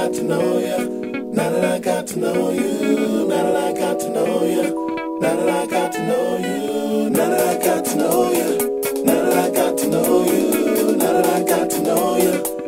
got to know you, now that I got to know you, now that I got to know you, now that I got to know you, now that I got to know you, now that I got to know you, now that I got to know you.